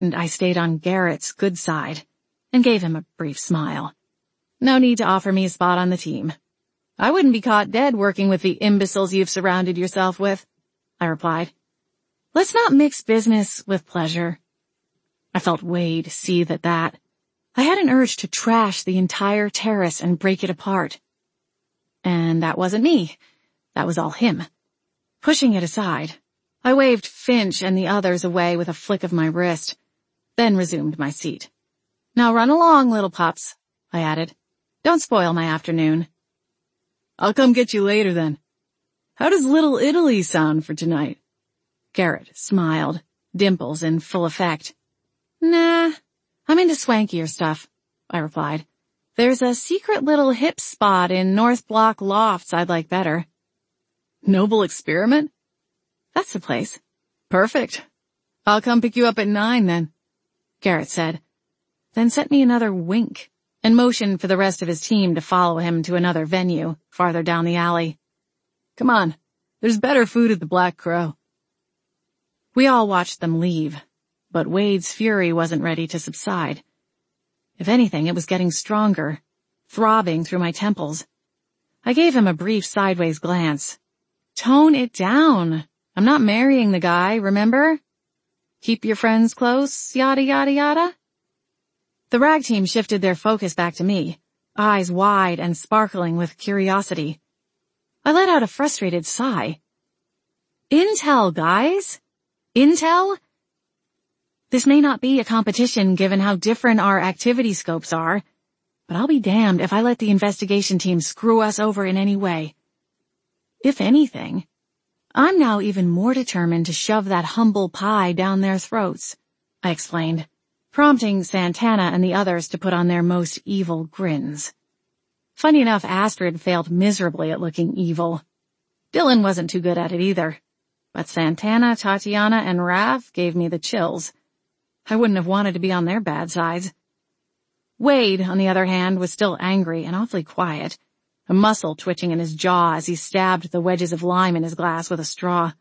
and I stayed on Garrett's good side and gave him a brief smile. No need to offer me a spot on the team. I wouldn't be caught dead working with the imbeciles you've surrounded yourself with, I replied. Let's not mix business with pleasure. I felt Wade seethe at that. I had an urge to trash the entire terrace and break it apart. And that wasn't me. That was all him. Pushing it aside, I waved Finch and the others away with a flick of my wrist, then resumed my seat. Now run along, little pups, I added. Don't spoil my afternoon. I'll come get you later then. How does Little Italy sound for tonight? Garrett smiled, dimples in full effect. Nah, I'm into swankier stuff, I replied. There's a secret little hip spot in North Block Lofts I'd like better. Noble Experiment? That's the place. Perfect. I'll come pick you up at 9 then, Garrett said, then sent me another wink and motioned for the rest of his team to follow him to another venue farther down the alley. Come on, there's better food at the Black Crow. We all watched them leave, but Wade's fury wasn't ready to subside. If anything, it was getting stronger, throbbing through my temples. I gave him a brief sideways glance. Tone it down. I'm not marrying the guy, remember? Keep your friends close, yada yada yada. The rag team shifted their focus back to me, eyes wide and sparkling with curiosity. I let out a frustrated sigh. Intel, guys? Intel? This may not be a competition given how different our activity scopes are, but I'll be damned if I let the investigation team screw us over in any way. If anything, I'm now even more determined to shove that humble pie down their throats, I explained, prompting Santana and the others to put on their most evil grins. Funny enough, Astrid failed miserably at looking evil. Dylan wasn't too good at it either, but Santana, Tatiana, and Raph gave me the chills. I wouldn't have wanted to be on their bad sides. Wade, on the other hand, was still angry and awfully quiet, a muscle twitching in his jaw as he stabbed the wedges of lime in his glass with a straw.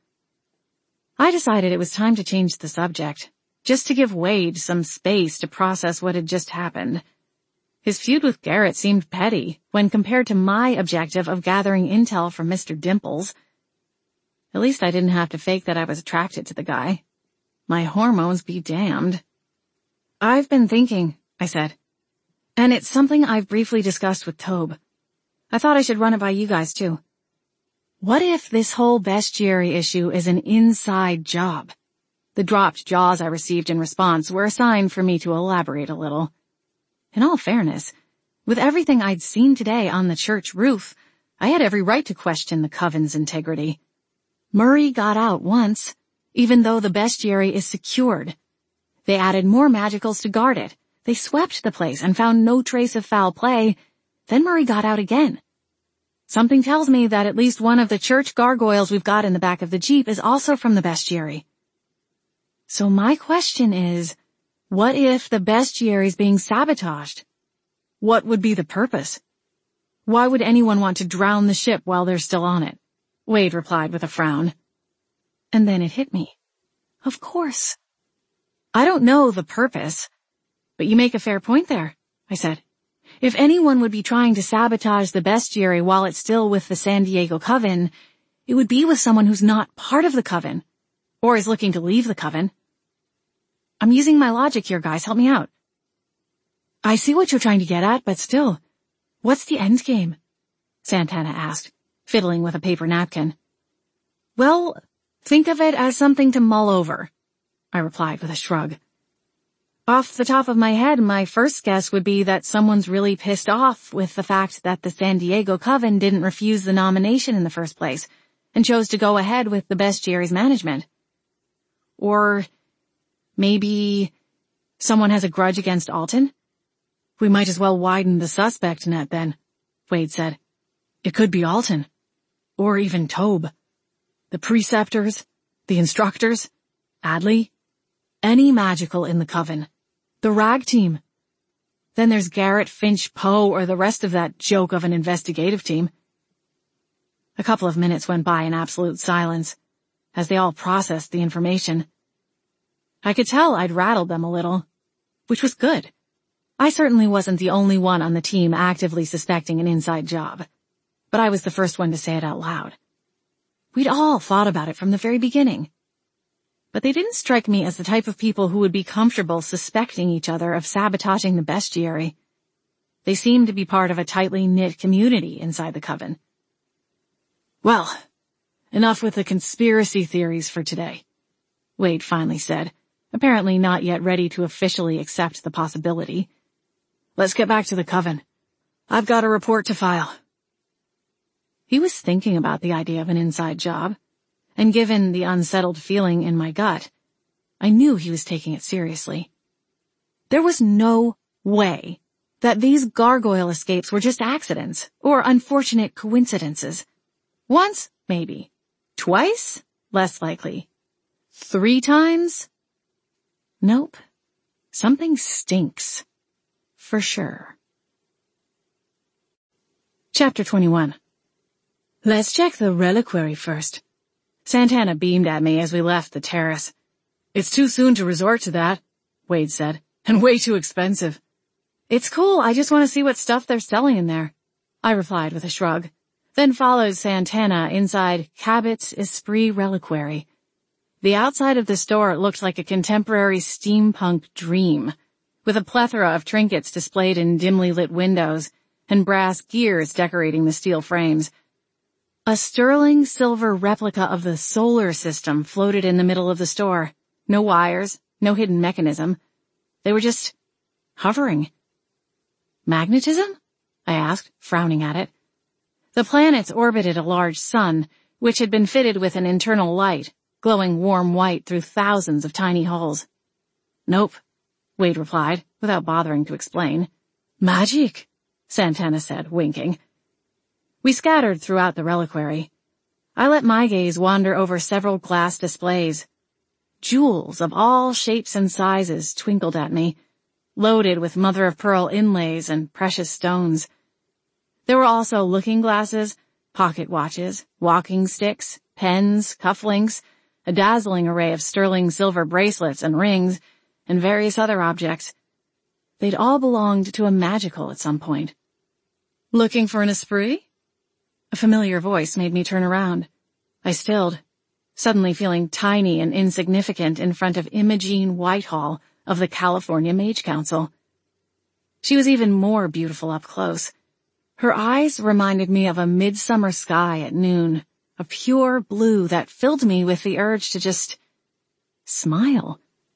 I decided it was time to change the subject, just to give Wade some space to process what had just happened. His feud with Garrett seemed petty when compared to my objective of gathering intel from Mr. Dimples. At least I didn't have to fake that I was attracted to the guy. My hormones be damned. I've been thinking, I said, and it's something I've briefly discussed with Tobe. I thought I should run it by you guys too. What if this whole bestiary issue is an inside job? The dropped jaws I received in response were a sign for me to elaborate a little. In all fairness, with everything I'd seen today on the church roof, I had every right to question the coven's integrity. Murray got out once, even though the bestiary is secured. They added more magicals to guard it. They swept the place and found no trace of foul play. Then Murray got out again. Something tells me that at least one of the church gargoyles we've got in the back of the Jeep is also from the bestiary. So my question is, what if the bestiary is being sabotaged? What would be the purpose? Why would anyone want to drown the ship while they're still on it? Wade replied with a frown. And then it hit me. Of course. I don't know the purpose, but you make a fair point there, I said. If anyone would be trying to sabotage the bestiary while it's still with the San Diego Coven, it would be with someone who's not part of the Coven, or is looking to leave the Coven. I'm using my logic here, guys. Help me out. I see what you're trying to get at, but still, what's the end game? Santana asked, fiddling with a paper napkin. Well, think of it as something to mull over, I replied with a shrug. Off the top of my head, my first guess would be that someone's really pissed off with the fact that the San Diego Coven didn't refuse the nomination in the first place and chose to go ahead with the bestiary's management. Or maybe someone has a grudge against Alton? We might as well widen the suspect net then, Wade said. It could be Alton. Or even Tobe. The preceptors, the instructors, Adley, any magical in the Coven. The rag team. Then there's Garrett, Finch, Poe, or the rest of that joke of an investigative team. A couple of minutes went by in absolute silence, as they all processed the information. I could tell I'd rattled them a little, which was good. I certainly wasn't the only one on the team actively suspecting an inside job, but I was the first one to say it out loud. We'd all thought about it from the very beginning. But they didn't strike me as the type of people who would be comfortable suspecting each other of sabotaging the bestiary. They seemed to be part of a tightly knit community inside the coven. Well, enough with the conspiracy theories for today, Wade finally said, apparently not yet ready to officially accept the possibility. Let's get back to the coven. I've got a report to file. He was thinking about the idea of an inside job, and given the unsettled feeling in my gut, I knew he was taking it seriously. There was no way that these gargoyle escapes were just accidents or unfortunate coincidences. Once, maybe. Twice? Less likely. 3 times? Nope. Something stinks. For sure. Chapter 21. Let's check the reliquary first. Santana beamed at me as we left the terrace. It's too soon to resort to that, Wade said, and way too expensive. It's cool, I just want to see what stuff they're selling in there, I replied with a shrug, then followed Santana inside Cabot's Esprit Reliquary. The outside of the store looked like a contemporary steampunk dream, with a plethora of trinkets displayed in dimly lit windows and brass gears decorating the steel frames. A sterling silver replica of the solar system floated in the middle of the store. No wires, no hidden mechanism. They were just hovering. Magnetism? I asked, frowning at it. The planets orbited a large sun, which had been fitted with an internal light, glowing warm white through thousands of tiny holes. Nope, Wade replied, without bothering to explain. Magic, Santana said, winking. We scattered throughout the reliquary. I let my gaze wander over several glass displays. Jewels of all shapes and sizes twinkled at me, loaded with mother-of-pearl inlays and precious stones. There were also looking glasses, pocket watches, walking sticks, pens, cufflinks, a dazzling array of sterling silver bracelets and rings, and various other objects. They'd all belonged to a magical at some point. Looking for an esprit? A familiar voice made me turn around. I stilled, suddenly feeling tiny and insignificant in front of Imogene Whitehall of the California Mage Council. She was even more beautiful up close. Her eyes reminded me of a midsummer sky at noon, a pure blue that filled me with the urge to just smile.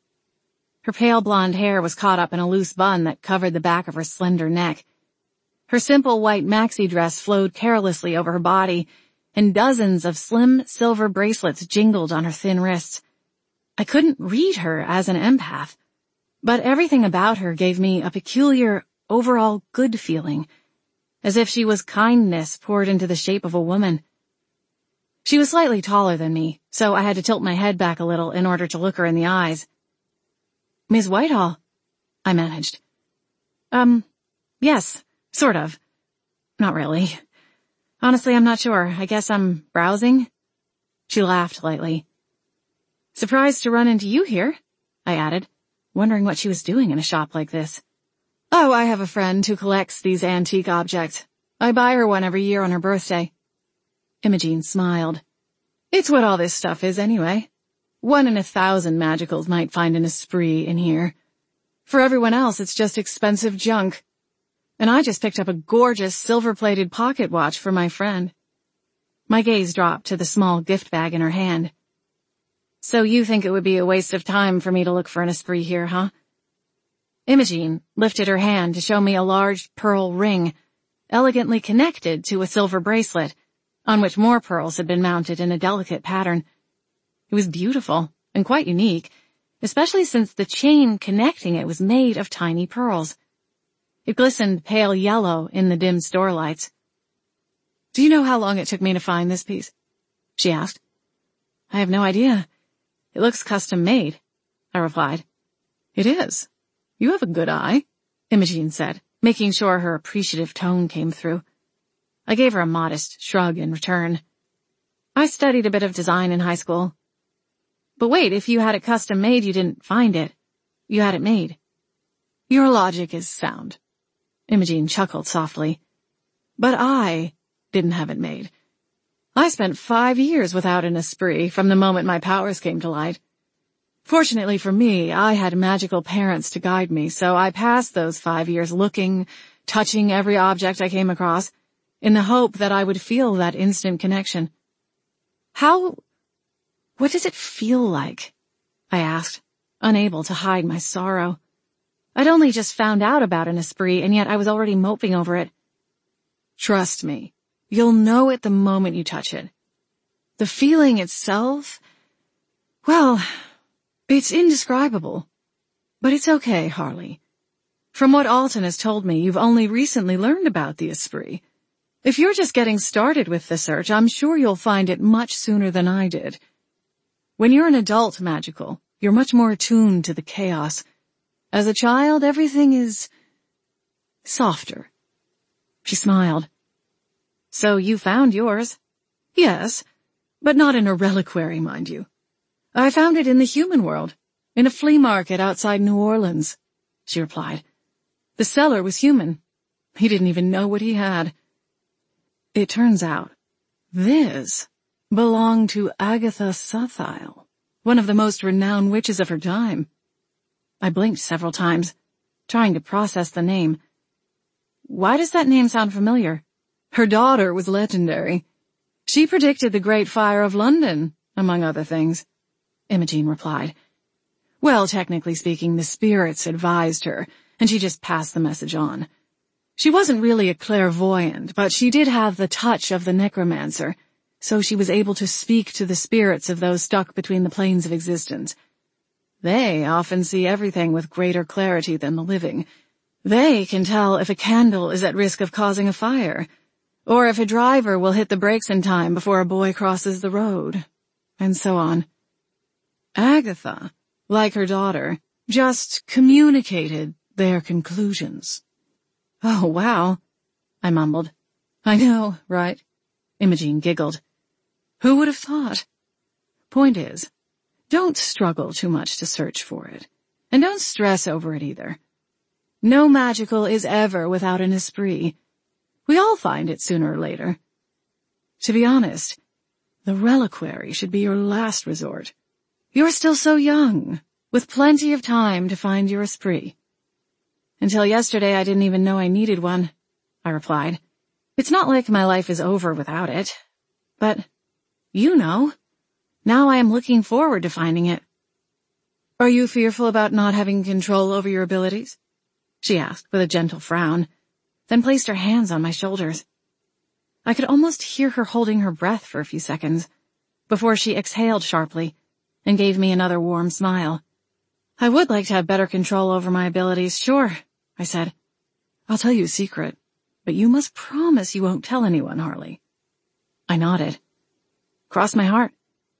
Her pale blonde hair was caught up in a loose bun that covered the back of her slender neck. Her simple white maxi dress flowed carelessly over her body, and dozens of slim silver bracelets jingled on her thin wrists. I couldn't read her as an empath, but everything about her gave me a peculiar, overall good feeling, as if she was kindness poured into the shape of a woman. She was slightly taller than me, so I had to tilt my head back a little in order to look her in the eyes. Ms. Whitehall, I managed. Yes. Sort of. Not really. Honestly, I'm not sure. I guess I'm browsing. She laughed lightly. Surprised to run into you here, I added, wondering what she was doing in a shop like this. Oh, I have a friend who collects these antique objects. I buy her one every year on her birthday. Imogene smiled. It's what all this stuff is anyway. 1 in 1,000 magicals might find an esprit in here. For everyone else, it's just expensive junk. And I just picked up a gorgeous silver-plated pocket watch for my friend. My gaze dropped to the small gift bag in her hand. So you think it would be a waste of time for me to look for an esprit here, huh? Imogene lifted her hand to show me a large pearl ring, elegantly connected to a silver bracelet, on which more pearls had been mounted in a delicate pattern. It was beautiful and quite unique, especially since the chain connecting it was made of tiny pearls. It glistened pale yellow in the dim store lights. Do you know how long it took me to find this piece? She asked. I have no idea. It looks custom made, I replied. It is. You have a good eye, Imogene said, making sure her appreciative tone came through. I gave her a modest shrug in return. I studied a bit of design in high school. But wait, if you had it custom made, you didn't find it. You had it made. Your logic is sound. Imogene chuckled softly. But I didn't have it made. I spent 5 years without an esprit from the moment my powers came to light. Fortunately for me, I had magical parents to guide me, so I passed those 5 years looking, touching every object I came across, in the hope that I would feel that instant connection. What does it feel like? I asked, unable to hide my sorrow. I'd only just found out about an esprit, and yet I was already moping over it. Trust me, you'll know it the moment you touch it. The feeling itself, well, it's indescribable. But it's okay, Harley. From what Alton has told me, you've only recently learned about the esprit. If you're just getting started with the search, I'm sure you'll find it much sooner than I did. When you're an adult magical, you're much more attuned to the chaos. As a child, everything is softer. She smiled. So you found yours? Yes, but not in a reliquary, mind you. I found it in the human world, in a flea market outside New Orleans, she replied. The seller was human. He didn't even know what he had. It turns out, this belonged to Agatha Suthiel, one of the most renowned witches of her time. I blinked several times, trying to process the name. Why does that name sound familiar? Her daughter was legendary. She predicted the Great Fire of London, among other things, Imogene replied. Well, technically speaking, the spirits advised her, and she just passed the message on. She wasn't really a clairvoyant, but she did have the touch of the necromancer, so she was able to speak to the spirits of those stuck between the planes of existence. They often see everything with greater clarity than the living. They can tell if a candle is at risk of causing a fire, or if a driver will hit the brakes in time before a boy crosses the road, and so on. Agatha, like her daughter, just communicated their conclusions. Oh, wow, I mumbled. I know, right? Imogene giggled. Who would have thought? Point is, don't struggle too much to search for it, and don't stress over it either. No magical is ever without an esprit. We all find it sooner or later. To be honest, the reliquary should be your last resort. You're still so young, with plenty of time to find your esprit. Until yesterday, I didn't even know I needed one, I replied. It's not like my life is over without it. But, you know, now I am looking forward to finding it. Are you fearful about not having control over your abilities? She asked with a gentle frown, then placed her hands on my shoulders. I could almost hear her holding her breath for a few seconds, before she exhaled sharply and gave me another warm smile. I would like to have better control over my abilities, sure, I said. I'll tell you a secret, but you must promise you won't tell anyone, Harley. I nodded. Cross my heart.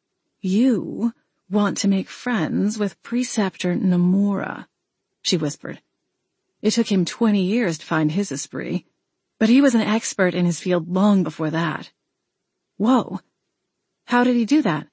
You want to make friends with Preceptor Nomura, she whispered. It took him 20 years to find his esprit, but he was an expert in his field long before that. Whoa. How did he do that?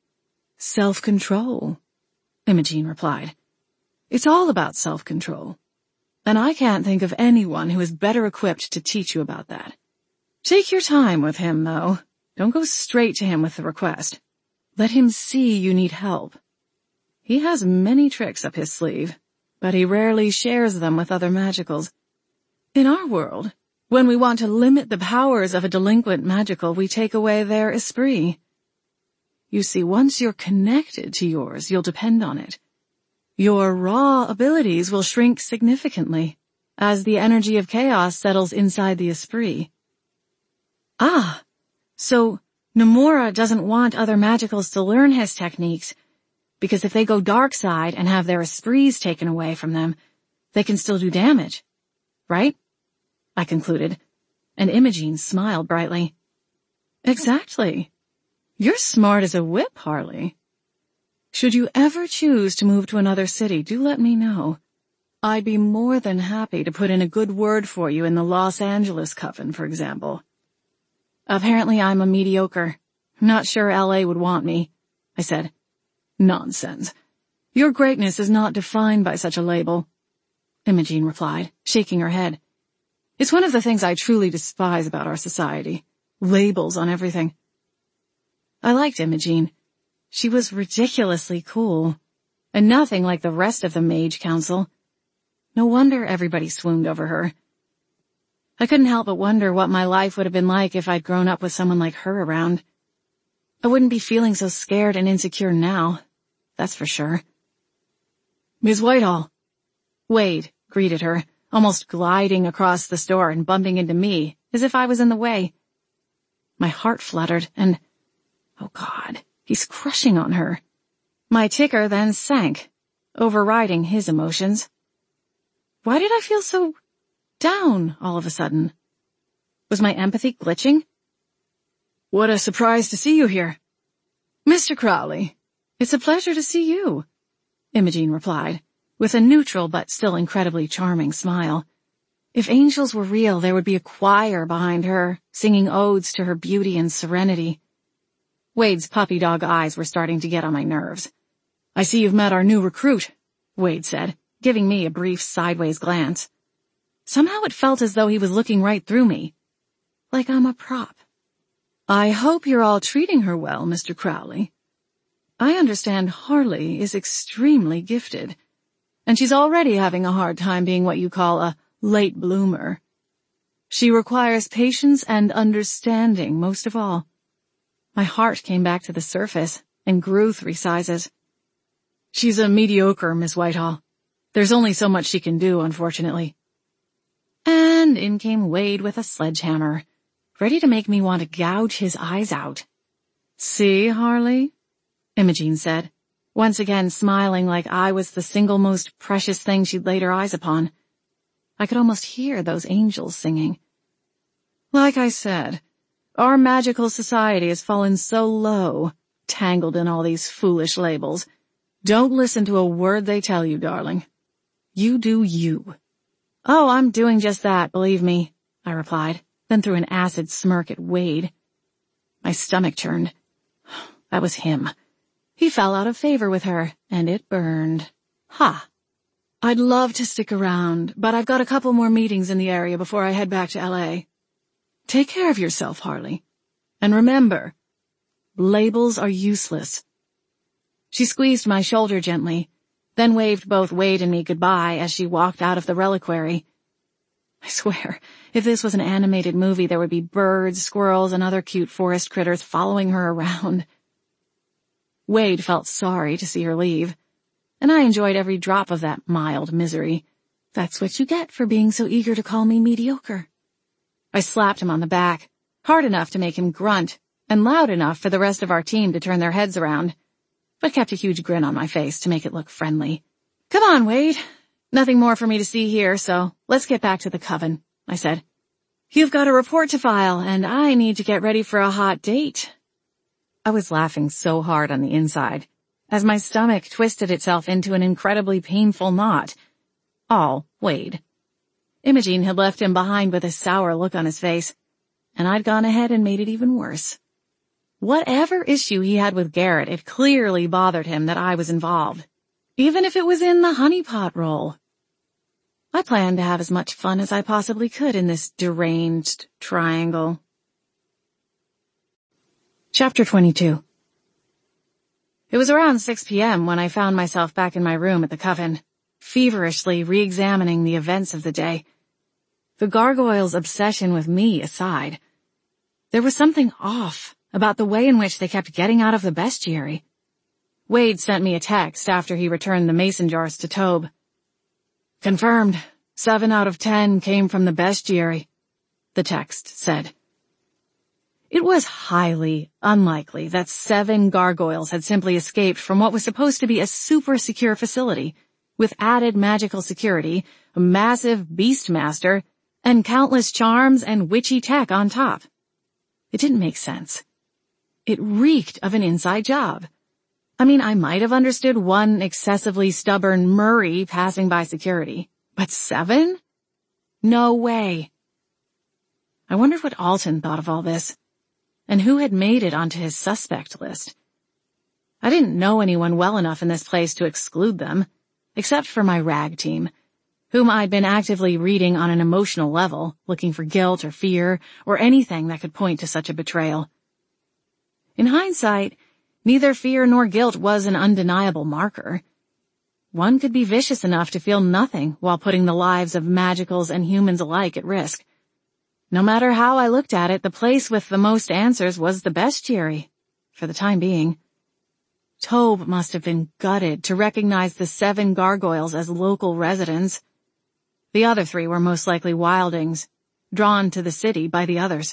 Self-control, Imogene replied. It's all about self-control, and I can't think of anyone who is better equipped to teach you about that. Take your time with him, though. Don't go straight to him with the request. Let him see you need help. He has many tricks up his sleeve, but he rarely shares them with other magicals. In our world, when we want to limit the powers of a delinquent magical, we take away their esprit. You see, once you're connected to yours, you'll depend on it. Your raw abilities will shrink significantly as the energy of chaos settles inside the esprit. Ah, so Nomura doesn't want other magicals to learn his techniques, because if they go dark side and have their esprits taken away from them, they can still do damage, right? I concluded, and Imogene smiled brightly. Exactly. You're smart as a whip, Harley. Should you ever choose to move to another city, do let me know. I'd be more than happy to put in a good word for you in the Los Angeles coven, for example. Apparently I'm a mediocre. Not sure LA would want me, I said. Nonsense. Your greatness is not defined by such a label, Imogene replied, shaking her head. It's one of the things I truly despise about our society. Labels on everything. I liked Imogene. She was ridiculously cool, and nothing like the rest of the Mage Council. No wonder everybody swooned over her. I couldn't help but wonder what my life would have been like if I'd grown up with someone like her around. I wouldn't be feeling so scared and insecure now, that's for sure. Miss Whitehall. Wade greeted her, almost gliding across the store and bumping into me, as if I was in the way. My heart fluttered, and, oh God, he's crushing on her. My ticker then sank, overriding his emotions. Why did I feel so down all of a sudden? Was my empathy glitching? What a surprise to see you here. Mr. Crowley, it's a pleasure to see you, Imogene replied, with a neutral but still incredibly charming smile. If angels were real, there would be a choir behind her, singing odes to her beauty and serenity. Wade's puppy dog eyes were starting to get on my nerves. I see you've met our new recruit, Wade said, giving me a brief sideways glance. Somehow it felt as though he was looking right through me, like I'm a prop. I hope you're all treating her well, Mr. Crowley. I understand Harley is extremely gifted, and she's already having a hard time being what you call a late bloomer. She requires patience and understanding most of all. My heart came back to the surface and grew 3 sizes. She's a mediocre, Miss Whitehall. There's only so much she can do, unfortunately. And in came Wade with a sledgehammer, ready to make me want to gouge his eyes out. See, Harley? Imogene said, once again smiling like I was the single most precious thing she'd laid her eyes upon. I could almost hear those angels singing. Like I said, our magical society has fallen so low, tangled in all these foolish labels. Don't listen to a word they tell you, darling. You do you. Oh, I'm doing just that, believe me, I replied, then threw an acid smirk at Wade. My stomach churned. That was him. He fell out of favor with her, and it burned. Ha! I'd love to stick around, but I've got a couple more meetings in the area before I head back to L.A. Take care of yourself, Harley. And remember, labels are useless. She squeezed my shoulder gently, then waved both Wade and me goodbye as she walked out of the reliquary. I swear, if this was an animated movie, there would be birds, squirrels, and other cute forest critters following her around. Wade felt sorry to see her leave, and I enjoyed every drop of that mild misery. That's what you get for being so eager to call me mediocre. I slapped him on the back, hard enough to make him grunt, and loud enough for the rest of our team to turn their heads around, but kept a huge grin on my face to make it look friendly. Come on, Wade. Nothing more for me to see here, so let's get back to the coven, I said. You've got a report to file, and I need to get ready for a hot date. I was laughing so hard on the inside, as my stomach twisted itself into an incredibly painful knot. All Wade. Imogene had left him behind with a sour look on his face, and I'd gone ahead and made it even worse. Whatever issue he had with Garrett, it clearly bothered him that I was involved, even if it was in the honeypot role. I planned to have as much fun as I possibly could in this deranged triangle. Chapter 22. It was around 6 p.m. when I found myself back in my room at the Coven, feverishly re-examining the events of the day. The gargoyles' obsession with me aside, there was something off about the way in which they kept getting out of the bestiary. Wade sent me a text after he returned the mason jars to Tobe. Confirmed. 7 out of 10 came from the bestiary, the text said. It was highly unlikely that 7 gargoyles had simply escaped from what was supposed to be a super secure facility, with added magical security, a massive beastmaster, and countless charms and witchy tech on top. It didn't make sense. It reeked of an inside job. I mean, I might have understood one excessively stubborn Murray passing by security, but 7? No way. I wondered what Alton thought of all this, and who had made it onto his suspect list. I didn't know anyone well enough in this place to exclude them, except for my rag team, whom I'd been actively reading on an emotional level, looking for guilt or fear or anything that could point to such a betrayal. In hindsight, neither fear nor guilt was an undeniable marker. One could be vicious enough to feel nothing while putting the lives of magicals and humans alike at risk. No matter how I looked at it, the place with the most answers was the bestiary, for the time being. Tobe must have been gutted to recognize the 7 gargoyles as local residents. The other 3 were most likely wildlings, drawn to the city by the others.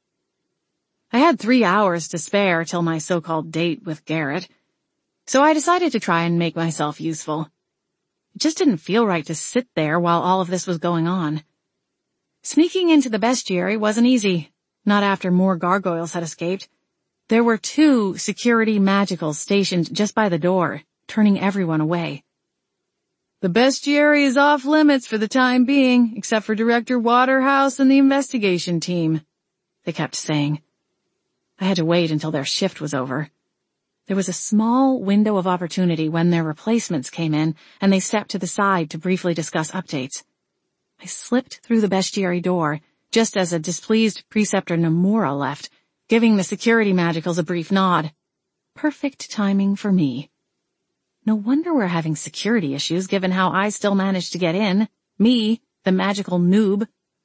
I had 3 hours to spare till my so-called date with Garrett, so I decided to try and make myself useful. It just didn't feel right to sit there while all of this was going on. Sneaking into the bestiary wasn't easy, not after more gargoyles had escaped. There were 2 security magicals stationed just by the door, turning everyone away. The bestiary is off limits for the time being, except for Director Waterhouse and the investigation team, they kept saying. I had to wait until their shift was over. There was a small window of opportunity when their replacements came in and they stepped to the side to briefly discuss updates. I slipped through the bestiary door just as a displeased Preceptor Nomura left, giving the security magicals a brief nod. Perfect timing for me. No wonder we're having security issues given how I still managed to get in. Me, the magical noob.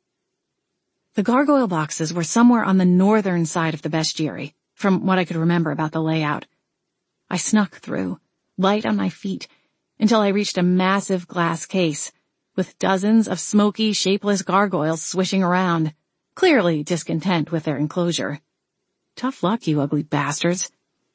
The gargoyle boxes were somewhere on the northern side of the bestiary, from what I could remember about the layout. I snuck through, light on my feet, until I reached a massive glass case, with dozens of smoky, shapeless gargoyles swishing around, clearly discontent with their enclosure. Tough luck, you ugly bastards.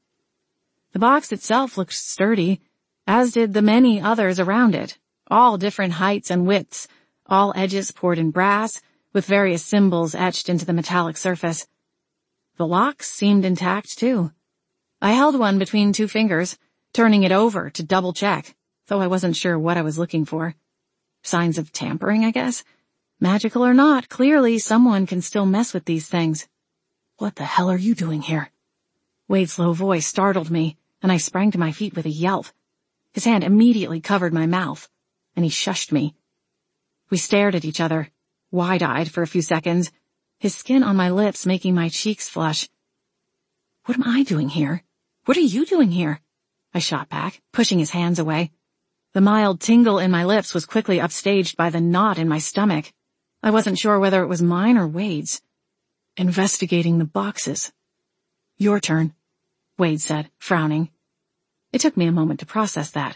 The box itself looked sturdy, as did the many others around it, all different heights and widths, all edges poured in brass, with various symbols etched into the metallic surface. The locks seemed intact, too. I held one between 2 fingers, turning it over to double-check, though I wasn't sure what I was looking for. Signs of tampering, I guess? Magical or not, clearly someone can still mess with these things. What the hell are you doing here? Wade's low voice startled me, and I sprang to my feet with a yelp. His hand immediately covered my mouth, and he shushed me. We stared at each other, wide-eyed for a few seconds, his skin on my lips making my cheeks flush. What am I doing here? What are you doing here? I shot back, pushing his hands away. The mild tingle in my lips was quickly upstaged by the knot in my stomach. I wasn't sure whether it was mine or Wade's. Investigating the boxes. Your turn, Wade said, frowning. It took me a moment to process that.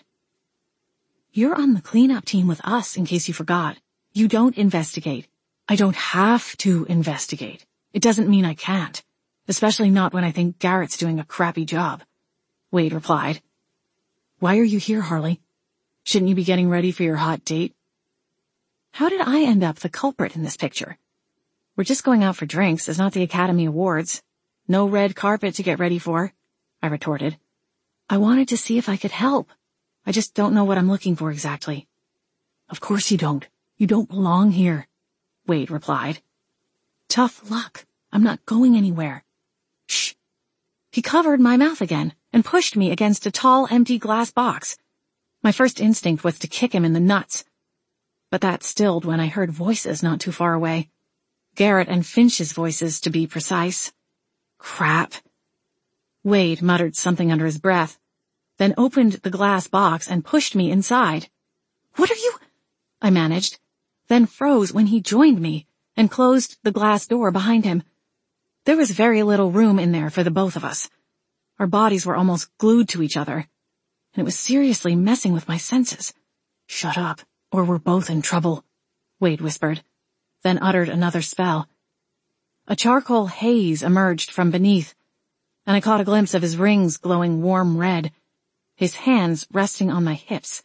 You're on the cleanup team with us, in case you forgot. You don't investigate. I don't have to investigate. It doesn't mean I can't, especially not when I think Garrett's doing a crappy job, Wade replied. Why are you here, Harley? Shouldn't you be getting ready for your hot date? How did I end up the culprit in this picture? We're just going out for drinks. It's not the Academy Awards. No red carpet to get ready for, I retorted. I wanted to see if I could help. I just don't know what I'm looking for exactly. Of course you don't. You don't belong here, Wade replied. Tough luck. I'm not going anywhere. Shh. He covered my mouth again and pushed me against a tall, empty glass box. My first instinct was to kick him in the nuts, but that stilled when I heard voices not too far away. Garrett and Finch's voices, to be precise. Crap. Wade muttered something under his breath, then opened the glass box and pushed me inside. What are you? I managed, then froze when he joined me and closed the glass door behind him. There was very little room in there for the both of us. Our bodies were almost glued to each other, and it was seriously messing with my senses. Shut up, or we're both in trouble, Wade whispered, then uttered another spell. A charcoal haze emerged from beneath, and I caught a glimpse of his rings glowing warm red, his hands resting on my hips.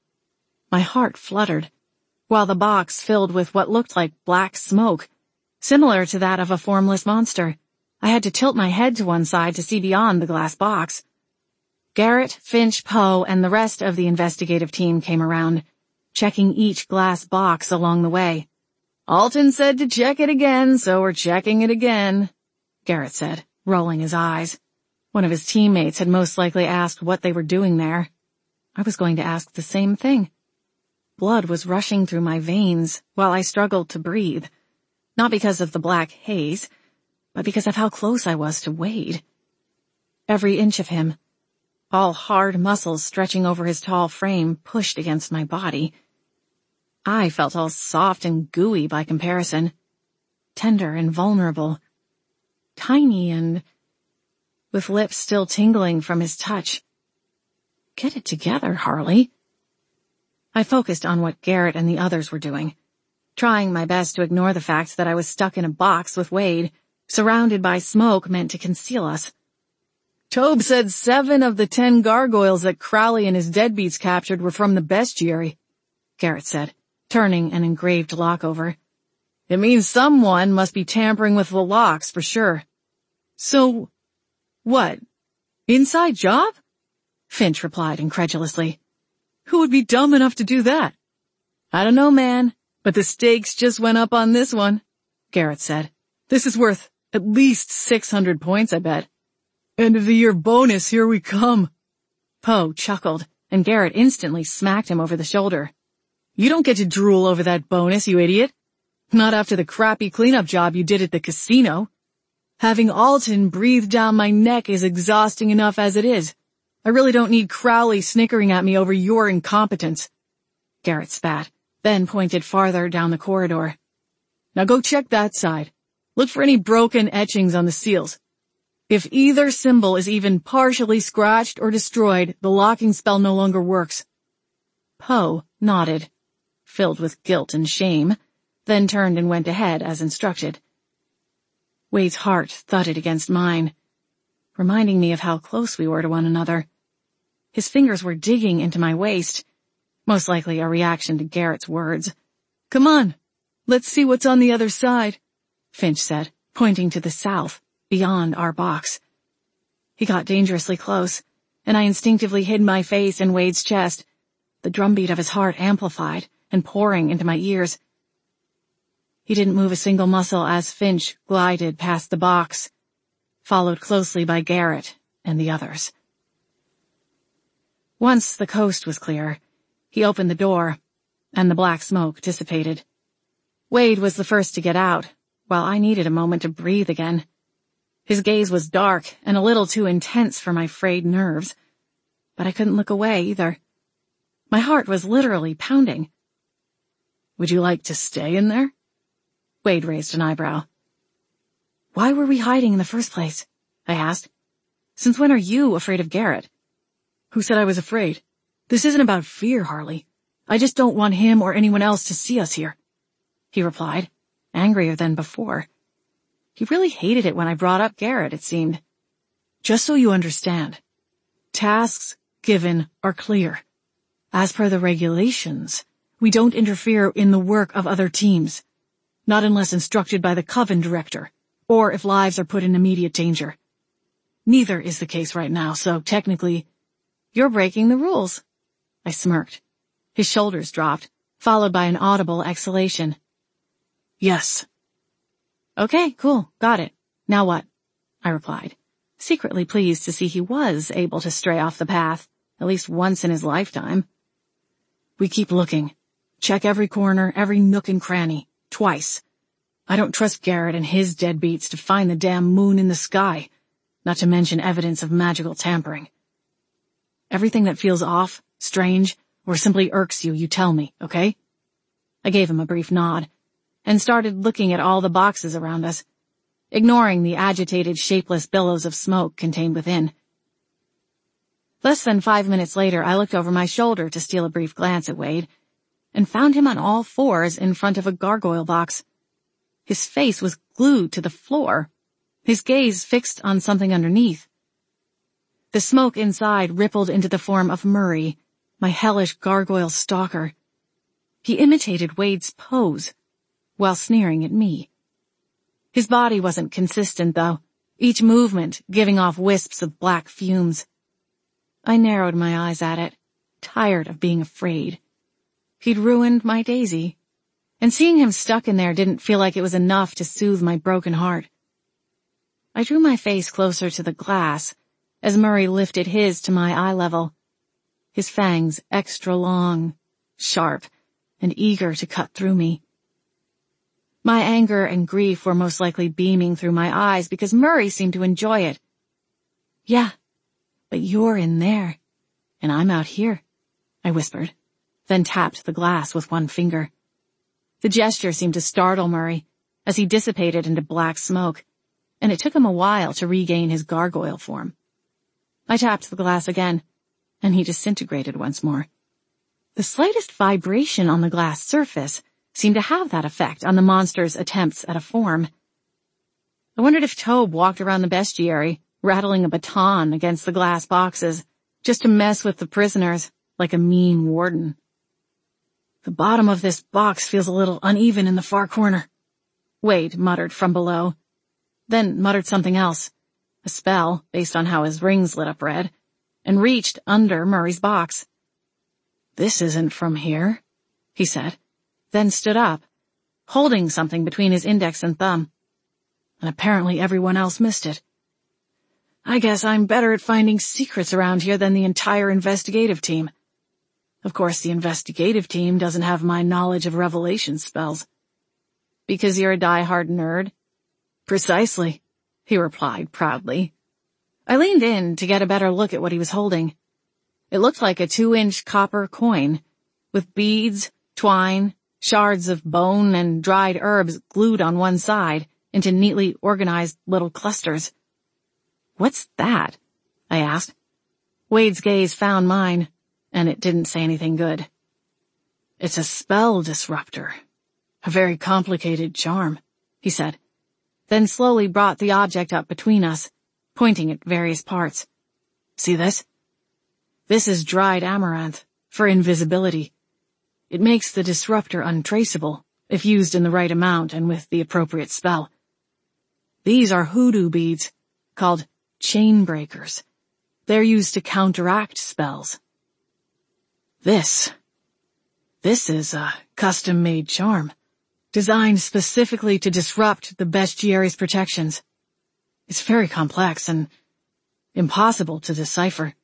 My heart fluttered, while the box filled with what looked like black smoke, similar to that of a formless monster. I had to tilt my head to one side to see beyond the glass box. Garrett, Finch, Poe, and the rest of the investigative team came around, checking each glass box along the way. Alton said to check it again, so we're checking it again, Garrett said, rolling his eyes. One of his teammates had most likely asked what they were doing there. I was going to ask the same thing. Blood was rushing through my veins while I struggled to breathe, not because of the black haze, but because of how close I was to Wade. Every inch of him, all hard muscles stretching over his tall frame, pushed against my body. I felt all soft and gooey by comparison, tender and vulnerable, tiny and with lips still tingling from his touch. Get it together, Harley. I focused on what Garrett and the others were doing, trying my best to ignore the fact that I was stuck in a box with Wade, surrounded by smoke meant to conceal us. Tobe said 7 of the 10 gargoyles that Crowley and his deadbeats captured were from the bestiary, Garrett said, turning an engraved lock over. It means someone must be tampering with the locks for sure. So, what? Inside job? Finch replied incredulously. Who would be dumb enough to do that? I don't know, man, but the stakes just went up on this one, Garrett said. This is worth at least 600 points, I bet. End of the year bonus, here we come. Poe chuckled, and Garrett instantly smacked him over the shoulder. You don't get to drool over that bonus, you idiot. Not after the crappy cleanup job you did at the casino. Having Alton breathe down my neck is exhausting enough as it is. I really don't need Crowley snickering at me over your incompetence. Garrett spat, then pointed farther down the corridor. Now go check that side. Look for any broken etchings on the seals. If either symbol is even partially scratched or destroyed, the locking spell no longer works. Poe nodded, filled with guilt and shame, then turned and went ahead as instructed. Wade's heart thudded against mine, reminding me of how close we were to one another. His fingers were digging into my waist, most likely a reaction to Garrett's words. Come on, let's see what's on the other side, Finch said, pointing to the south, beyond our box. He got dangerously close, and I instinctively hid my face in Wade's chest, the drumbeat of his heart amplified and pouring into my ears. He didn't move a single muscle as Finch glided past the box, followed closely by Garrett and the others. Once the coast was clear, he opened the door, and the black smoke dissipated. Wade was the first to get out, while I needed a moment to breathe again. His gaze was dark and a little too intense for my frayed nerves, but I couldn't look away either. My heart was literally pounding. Would you like to stay in there? Wade raised an eyebrow. Why were we hiding in the first place? I asked. Since when are you afraid of Garrett? Who said I was afraid? This isn't about fear, Harley. I just don't want him or anyone else to see us here, he replied, angrier than before. He really hated it when I brought up Garrett, it seemed. Just so you understand, tasks given are clear. As per the regulations, we don't interfere in the work of other teams, not unless instructed by the Coven director, or if lives are put in immediate danger. Neither is the case right now, so technically, you're breaking the rules. I smirked. His shoulders dropped, followed by an audible exhalation. Yes. Okay, cool, got it. Now what? I replied, secretly pleased to see he was able to stray off the path, at least once in his lifetime. We keep looking. Check every corner, every nook and cranny, twice. I don't trust Garrett and his deadbeats to find the damn moon in the sky, not to mention evidence of magical tampering. Everything that feels off, strange, or simply irks you, you tell me, okay? I gave him a brief nod, and started looking at all the boxes around us, ignoring the agitated, shapeless billows of smoke contained within. Less than 5 minutes later, I looked over my shoulder to steal a brief glance at Wade, and found him on all fours in front of a gargoyle box. His face was glued to the floor, his gaze fixed on something underneath. The smoke inside rippled into the form of Murray, my hellish gargoyle stalker. He imitated Wade's pose, while sneering at me. His body wasn't consistent, though, each movement giving off wisps of black fumes. I narrowed my eyes at it, tired of being afraid. He'd ruined my Daisy, and seeing him stuck in there didn't feel like it was enough to soothe my broken heart. I drew my face closer to the glass as Murray lifted his to my eye level. His fangs extra long, sharp, and eager to cut through me. My anger and grief were most likely beaming through my eyes because Murray seemed to enjoy it. "Yeah, but you're in there, and I'm out here," I whispered, then tapped the glass with one finger. The gesture seemed to startle Murray as he dissipated into black smoke, and it took him a while to regain his gargoyle form. I tapped the glass again, and he disintegrated once more. The slightest vibration on the glass surface seemed to have that effect on the monster's attempts at a form. I wondered if Tobe walked around the bestiary, rattling a baton against the glass boxes, just to mess with the prisoners, like a mean warden. "The bottom of this box feels a little uneven in the far corner," Wade muttered from below, then muttered something else, a spell based on how his rings lit up red, and reached under Murray's box. "This isn't from here," he said, then stood up, holding something between his index and thumb. "And apparently everyone else missed it. I guess I'm better at finding secrets around here than the entire investigative team. Of course, the investigative team doesn't have my knowledge of revelation spells." "Because you're a die-hard nerd?" "Precisely," he replied proudly. I leaned in to get a better look at what he was holding. It looked like a 2-inch copper coin, with beads, twine, shards of bone, and dried herbs glued on one side into neatly organized little clusters. "What's that?" I asked. Wade's gaze found mine, and it didn't say anything good. "It's a spell disruptor. A very complicated charm," he said, then slowly brought the object up between us, pointing at various parts. "See this? This is dried amaranth, for invisibility. It makes the disruptor untraceable, if used in the right amount and with the appropriate spell. These are hoodoo beads, called chain breakers. They're used to counteract spells. This is a custom-made charm, designed specifically to disrupt the bestiary's protections. It's very complex and impossible to decipher."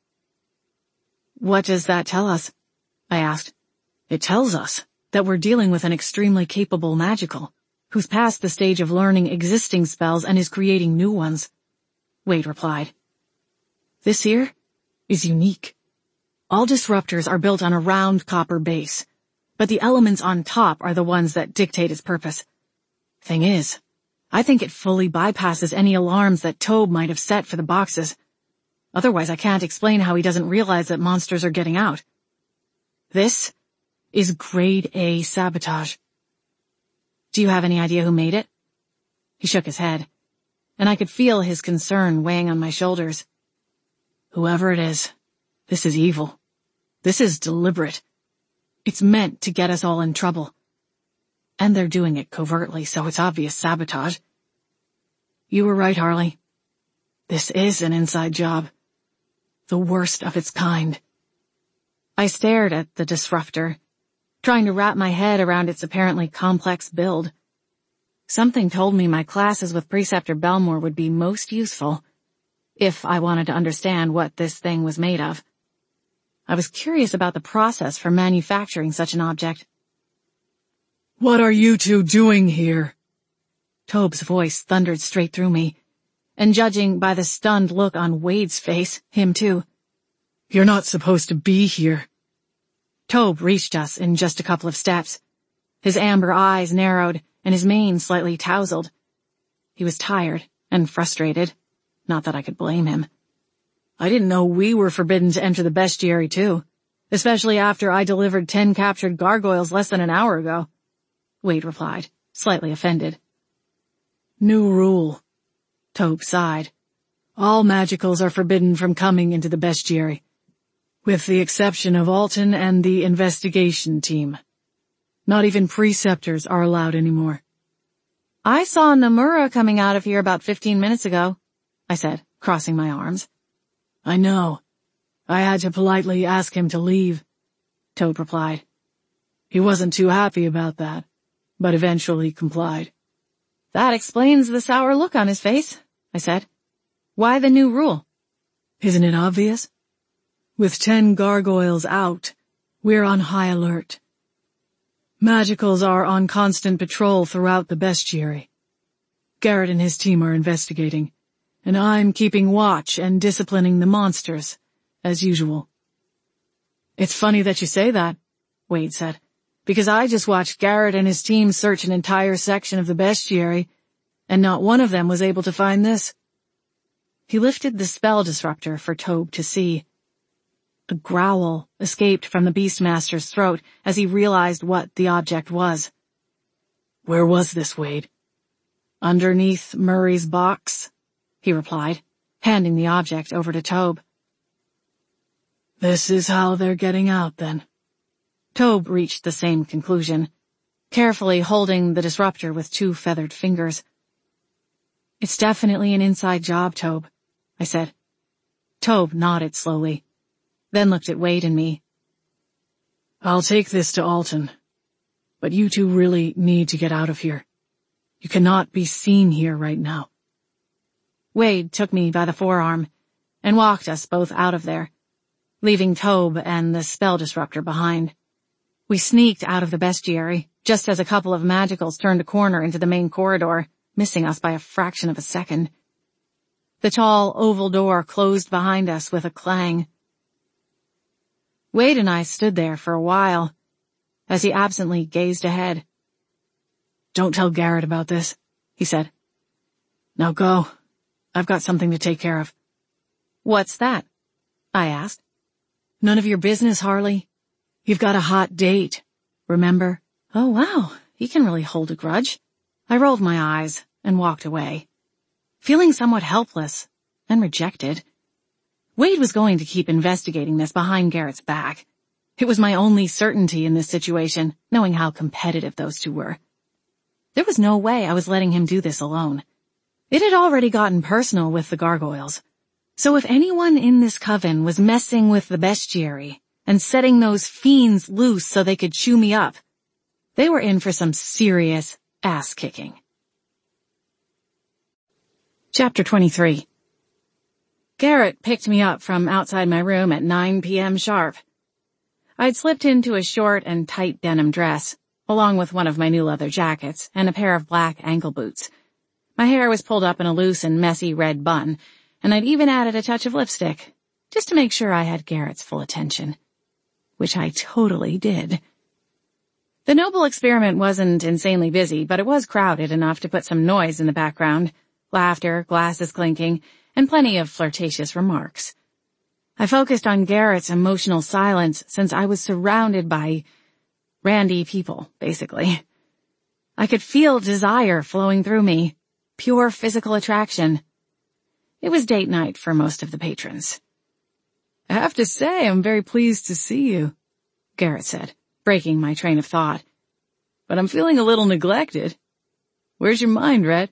"What does that tell us?" I asked. "It tells us that we're dealing with an extremely capable magical, who's past the stage of learning existing spells and is creating new ones," Wade replied. "This here is unique. All disruptors are built on a round copper base, but the elements on top are the ones that dictate its purpose. Thing is, I think it fully bypasses any alarms that Tobe might have set for the boxes. Otherwise, I can't explain how he doesn't realize that monsters are getting out. This is grade A sabotage." "Do you have any idea who made it?" He shook his head, and I could feel his concern weighing on my shoulders. "Whoever it is, this is evil. This is deliberate. It's meant to get us all in trouble. And they're doing it covertly, so it's obvious sabotage. You were right, Harley. This is an inside job. The worst of its kind." I stared at the disruptor, trying to wrap my head around its apparently complex build. Something told me my classes with Preceptor Belmore would be most useful, if I wanted to understand what this thing was made of. I was curious about the process for manufacturing such an object. "What are you two doing here?" Tobe's voice thundered straight through me, and judging by the stunned look on Wade's face, him too. "You're not supposed to be here." Tobe reached us in just a couple of steps. His amber eyes narrowed and his mane slightly tousled. He was tired and frustrated, not that I could blame him. "I didn't know we were forbidden to enter the bestiary too, especially after I delivered 10 captured gargoyles less than an hour ago," Wade replied, slightly offended. "New rule," Tobe sighed. "All magicals are forbidden from coming into the bestiary, with the exception of Alton and the investigation team. Not even preceptors are allowed anymore." "I saw Nomura coming out of here about 15 minutes ago," I said, crossing my arms. "I know. I had to politely ask him to leave," Tobe replied. "He wasn't too happy about that, but eventually complied." "That explains the sour look on his face," I said. "Why the new rule?" Isn't it obvious? With 10 gargoyles out, we're on high alert. Magicals are on constant patrol throughout the bestiary. Garrett and his team are investigating, and I'm keeping watch and disciplining the monsters, as usual. It's funny that you say that, Wade said, because I just watched Garrett and his team search an entire section of the bestiary, and not one of them was able to find this. He lifted the spell disruptor for Tobe to see. A growl escaped from the Beastmaster's throat as he realized what the object was. Where was this, Wade? Underneath Murray's box, he replied, handing the object over to Tobe. This is how they're getting out, then. Tobe reached the same conclusion, carefully holding the disruptor with 2 feathered fingers. It's definitely an inside job, Tobe, I said. Tobe nodded slowly, then looked at Wade and me. I'll take this to Alton, but you two really need to get out of here. You cannot be seen here right now. Wade took me by the forearm and walked us both out of there, leaving Tobe and the spell disruptor behind. We sneaked out of the bestiary, just as a couple of magicals turned a corner into the main corridor, missing us by a fraction of a second. The tall, oval door closed behind us with a clang. Wade and I stood there for a while, as he absently gazed ahead. Don't tell Garrett about this, he said. Now go. I've got something to take care of. What's that? I asked. None of your business, Harley. You've got a hot date, remember? Oh, wow, he can really hold a grudge. I rolled my eyes and walked away, feeling somewhat helpless and rejected. Wade was going to keep investigating this behind Garrett's back. It was my only certainty in this situation, knowing how competitive those two were. There was no way I was letting him do this alone. It had already gotten personal with the gargoyles. So if anyone in this coven was messing with the bestiary and setting those fiends loose so they could chew me up, they were in for some serious ass-kicking. Chapter 23. Garrett picked me up from outside my room at 9 p.m. sharp. I'd slipped into a short and tight denim dress, along with one of my new leather jackets and a pair of black ankle boots. My hair was pulled up in a loose and messy red bun, and I'd even added a touch of lipstick, just to make sure I had Garrett's full attention. Which I totally did. The Noble experiment wasn't insanely busy, but it was crowded enough to put some noise in the background, laughter, glasses clinking, and plenty of flirtatious remarks. I focused on Garrett's emotional silence since I was surrounded by randy people, basically. I could feel desire flowing through me, pure physical attraction. It was date night for most of the patrons. I have to say I'm very pleased to see you, Garrett said, breaking my train of thought. But I'm feeling a little neglected. Where's your mind, Red?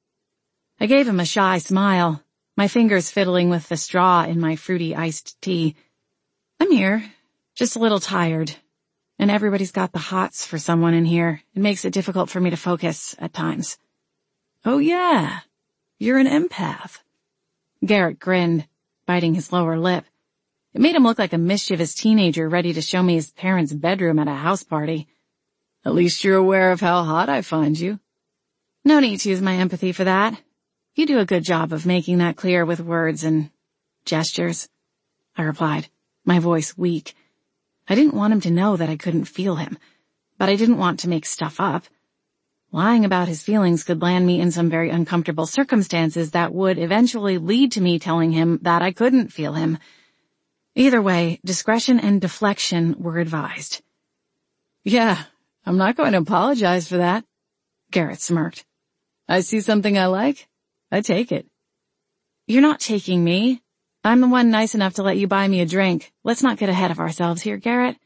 I gave him a shy smile, my fingers fiddling with the straw in my fruity iced tea. I'm here, just a little tired, and everybody's got the hots for someone in here. It makes it difficult for me to focus at times. Oh yeah, you're an empath. Garrett grinned, biting his lower lip. It made him look like a mischievous teenager ready to show me his parents' bedroom at a house party. At least you're aware of how hot I find you. No need to use my empathy for that. You do a good job of making that clear with words and gestures, I replied, my voice weak. I didn't want him to know that I couldn't feel him, but I didn't want to make stuff up. Lying about his feelings could land me in some very uncomfortable circumstances that would eventually lead to me telling him that I couldn't feel him. Either way, discretion and deflection were advised. Yeah, I'm not going to apologize for that, Garrett smirked. I see something I like. I take it. You're not taking me. I'm the one nice enough to let you buy me a drink. Let's not get ahead of ourselves here, Garrett.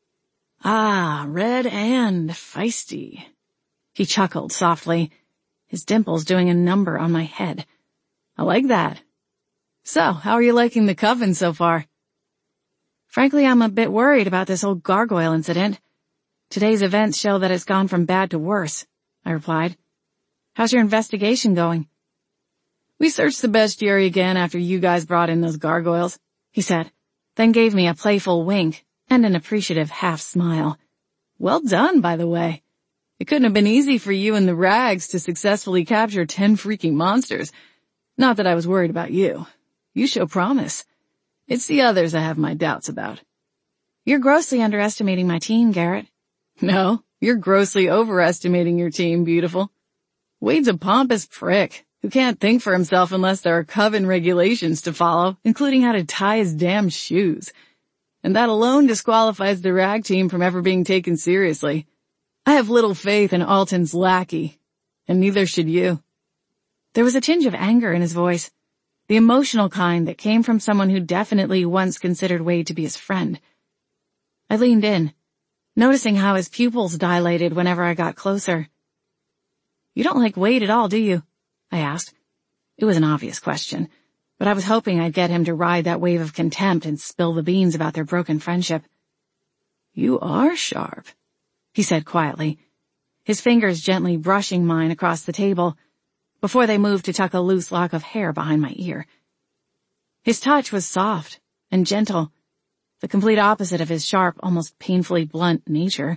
Ah, red and feisty. He chuckled softly, his dimples doing a number on my head. I like that. So, how are you liking the coven so far? Frankly, I'm a bit worried about this whole gargoyle incident. Today's events show that it's gone from bad to worse, I replied. How's your investigation going? We searched the bestiary again after you guys brought in those gargoyles, he said, then gave me a playful wink and an appreciative half smile. Well done, by the way. It couldn't have been easy for you and the rags to successfully capture 10 freaking monsters. Not that I was worried about you. You show promise. It's the others I have my doubts about. You're grossly underestimating my team, Garrett. No, you're grossly overestimating your team, beautiful. Wade's a pompous prick who can't think for himself unless there are coven regulations to follow, including how to tie his damn shoes. And that alone disqualifies the rag team from ever being taken seriously. I have little faith in Alton's lackey, and neither should you. There was a tinge of anger in his voice, the emotional kind that came from someone who definitely once considered Wade to be his friend. I leaned in, noticing how his pupils dilated whenever I got closer. You don't like Wade at all, do you? I asked. It was an obvious question, but I was hoping I'd get him to ride that wave of contempt and spill the beans about their broken friendship. You are sharp, he said quietly, his fingers gently brushing mine across the table before they moved to tuck a loose lock of hair behind my ear. His touch was soft and gentle, the complete opposite of his sharp, almost painfully blunt nature.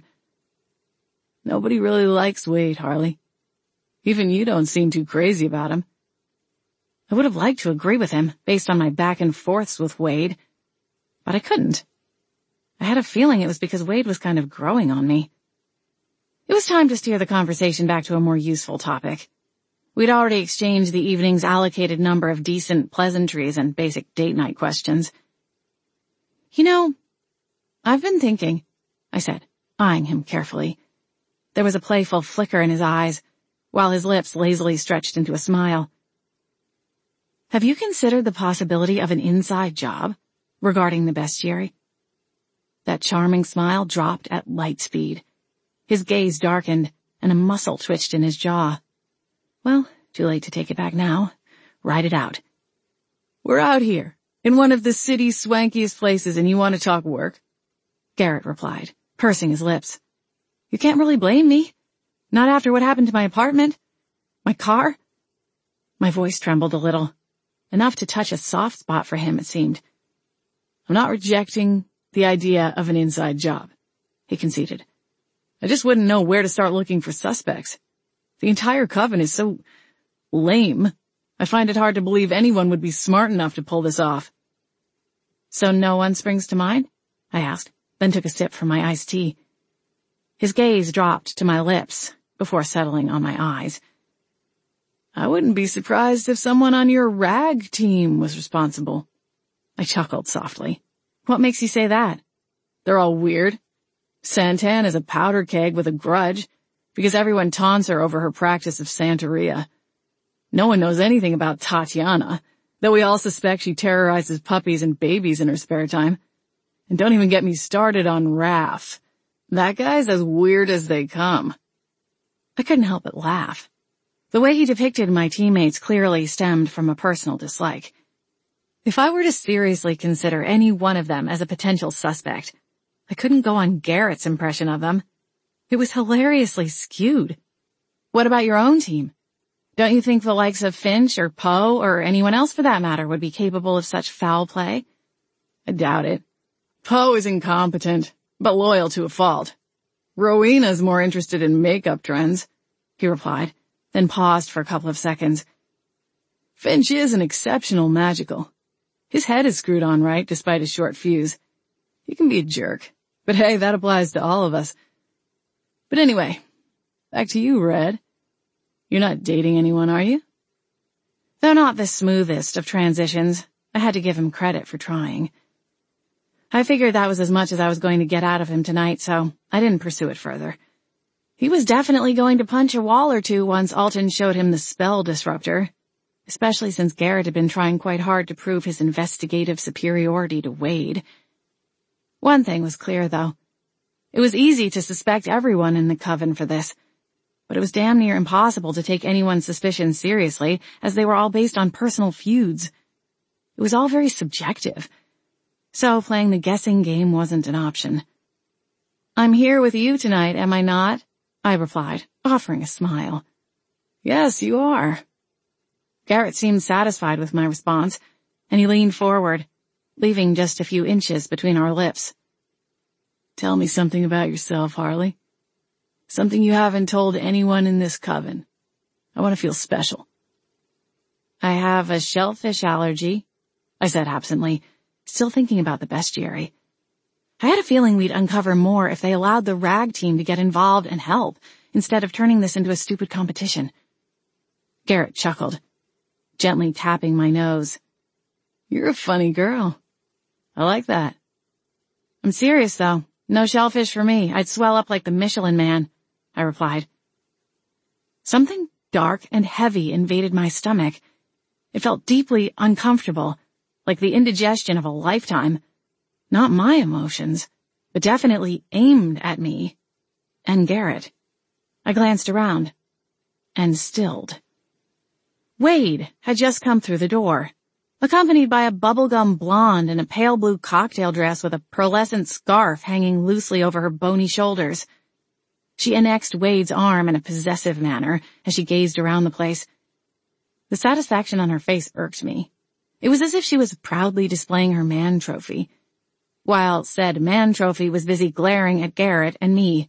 Nobody really likes Wade, Harley. Even you don't seem too crazy about him. I would have liked to agree with him based on my back and forths with Wade, but I couldn't. I had a feeling it was because Wade was kind of growing on me. It was time to steer the conversation back to a more useful topic. We'd already exchanged the evening's allocated number of decent pleasantries and basic date night questions. You know, I've been thinking, I said, eyeing him carefully. There was a playful flicker in his eyes, while his lips lazily stretched into a smile. Have you considered the possibility of an inside job regarding the bestiary? That charming smile dropped at light speed. His gaze darkened, and a muscle twitched in his jaw. Well, too late to take it back now. Ride it out. We're out here, in one of the city's swankiest places, and you want to talk work? Garrett replied, pursing his lips. You can't really blame me. Not after what happened to my apartment. My car. My voice trembled a little. Enough to touch a soft spot for him, it seemed. I'm not rejecting the idea of an inside job, he conceded. I just wouldn't know where to start looking for suspects. The entire coven is so lame. I find it hard to believe anyone would be smart enough to pull this off. So no one springs to mind? I asked, then took a sip from my iced tea. His gaze dropped to my lips before settling on my eyes. I wouldn't be surprised if someone on your rag team was responsible. I chuckled softly. What makes you say that? They're all weird. Santan is a powder keg with a grudge because everyone taunts her over her practice of Santeria. No one knows anything about Tatiana, though we all suspect she terrorizes puppies and babies in her spare time. And don't even get me started on Raph. That guy's as weird as they come. I couldn't help but laugh. The way he depicted my teammates clearly stemmed from a personal dislike. If I were to seriously consider any one of them as a potential suspect, I couldn't go on Garrett's impression of them. It was hilariously skewed. What about your own team? Don't you think the likes of Finch or Poe or anyone else for that matter would be capable of such foul play? I doubt it. Poe is incompetent, but loyal to a fault. Rowena's more interested in makeup trends, he replied, then paused for a couple of seconds. Finch is an exceptional magical. His head is screwed on right despite his short fuse. He can be a jerk, but hey, that applies to all of us. But anyway, back to you, Red. You're not dating anyone, are you? Though not the smoothest of transitions, I had to give him credit for trying. I figured that was as much as I was going to get out of him tonight, so I didn't pursue it further. He was definitely going to punch a wall or two once Alton showed him the spell disruptor, especially since Garrett had been trying quite hard to prove his investigative superiority to Wade. One thing was clear, though. It was easy to suspect everyone in the coven for this, but it was damn near impossible to take anyone's suspicions seriously, as they were all based on personal feuds. It was all very subjective, so playing the guessing game wasn't an option. I'm here with you tonight, am I not? I replied, offering a smile. Yes, you are. Garrett seemed satisfied with my response, and he leaned forward, leaving just a few inches between our lips. Tell me something about yourself, Harley. Something you haven't told anyone in this coven. I want to feel special. I have a shellfish allergy, I said absently, still thinking about the bestiary. I had a feeling we'd uncover more if they allowed the RAG team to get involved and help, instead of turning this into a stupid competition. Garrett chuckled, gently tapping my nose. You're a funny girl. I like that. I'm serious, though. No shellfish for me. I'd swell up like the Michelin Man, I replied. Something dark and heavy invaded my stomach. It felt deeply uncomfortable, like the indigestion of a lifetime. Not my emotions, but definitely aimed at me and Garrett. I glanced around and stilled. Wade had just come through the door, accompanied by a bubblegum blonde in a pale blue cocktail dress with a pearlescent scarf hanging loosely over her bony shoulders. She annexed Wade's arm in a possessive manner as she gazed around the place. The satisfaction on her face irked me. It was as if she was proudly displaying her man trophy, while said man trophy was busy glaring at Garrett and me.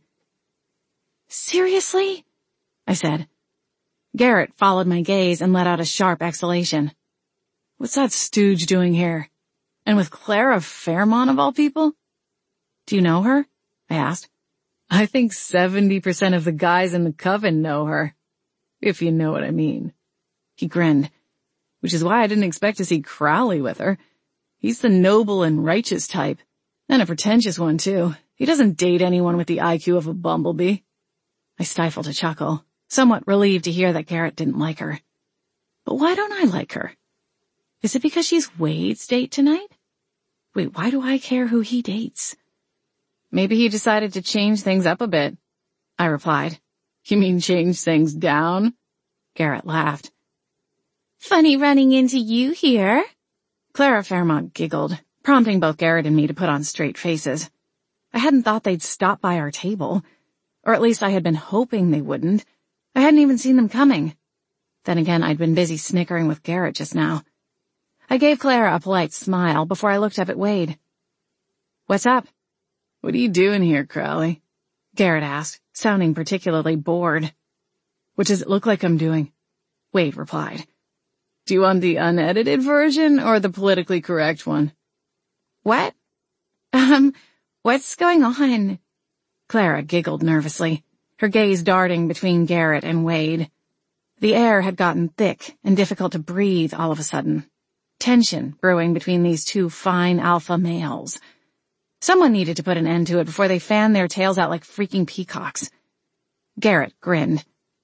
Seriously? I said. Garrett followed my gaze and let out a sharp exhalation. What's that stooge doing here? And with Clara Fairmont of all people? Do you know her? I asked. I think 70% of the guys in the coven know her, if you know what I mean. He grinned, which is why I didn't expect to see Crowley with her. He's the noble and righteous type, and a pretentious one, too. He doesn't date anyone with the IQ of a bumblebee. I stifled a chuckle, somewhat relieved to hear that Garrett didn't like her. But why don't I like her? Is it because she's Wade's date tonight? Wait, why do I care who he dates? Maybe he decided to change things up a bit, I replied. You mean change things down? Garrett laughed. Funny running into you here. Clara Fairmont giggled, prompting both Garrett and me to put on straight faces. I hadn't thought they'd stop by our table, or at least I had been hoping they wouldn't. I hadn't even seen them coming. Then again, I'd been busy snickering with Garrett just now. I gave Clara a polite smile before I looked up at Wade. What's up? What are you doing here, Crowley? Garrett asked, sounding particularly bored. What does it look like I'm doing? Wade replied. Do you want the unedited version or the politically correct one? What? What's going on? Clara giggled nervously, her gaze darting between Garrett and Wade. The air had gotten thick and difficult to breathe all of a sudden. Tension brewing between these two fine alpha males. Someone needed to put an end to it before they fanned their tails out like freaking peacocks. Garrett grinned.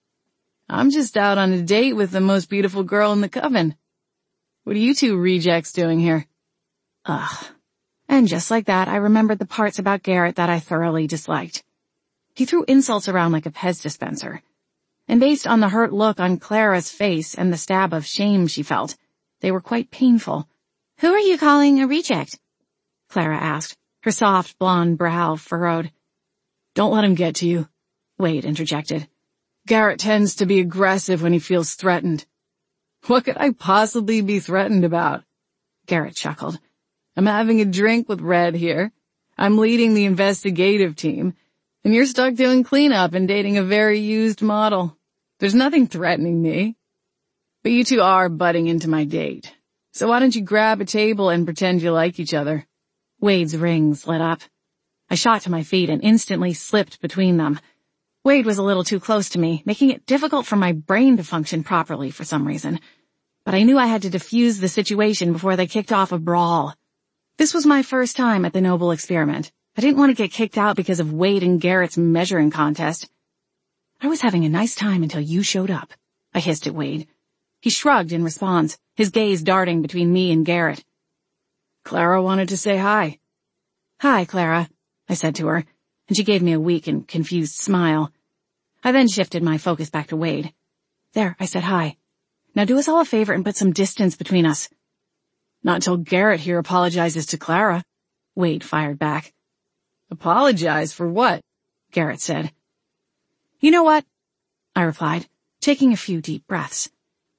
I'm just out on a date with the most beautiful girl in the coven. What are you two rejects doing here? Ugh. And just like that, I remembered the parts about Garrett that I thoroughly disliked. He threw insults around like a Pez dispenser. And based on the hurt look on Clara's face and the stab of shame she felt, they were quite painful. Who are you calling a reject? Clara asked, her soft blonde brow furrowed. Don't let him get to you, Wade interjected. Garrett tends to be aggressive when he feels threatened. What could I possibly be threatened about? Garrett chuckled. I'm having a drink with Red here. I'm leading the investigative team, and you're stuck doing cleanup and dating a very used model. There's nothing threatening me. But you two are butting into my date. So why don't you grab a table and pretend you like each other? Wade's rings lit up. I shot to my feet and instantly slipped between them. Wade was a little too close to me, making it difficult for my brain to function properly for some reason. But I knew I had to defuse the situation before they kicked off a brawl. This was my first time at the Noble Experiment. I didn't want to get kicked out because of Wade and Garrett's measuring contest. I was having a nice time until you showed up, I hissed at Wade. He shrugged in response, his gaze darting between me and Garrett. Clara wanted to say hi. Hi, Clara, I said to her, and she gave me a weak and confused smile. I then shifted my focus back to Wade. There, I said hi. Now do us all a favor and put some distance between us. Not until Garrett here apologizes to Clara, Wade fired back. Apologize for what? Garrett said. You know what? I replied, taking a few deep breaths.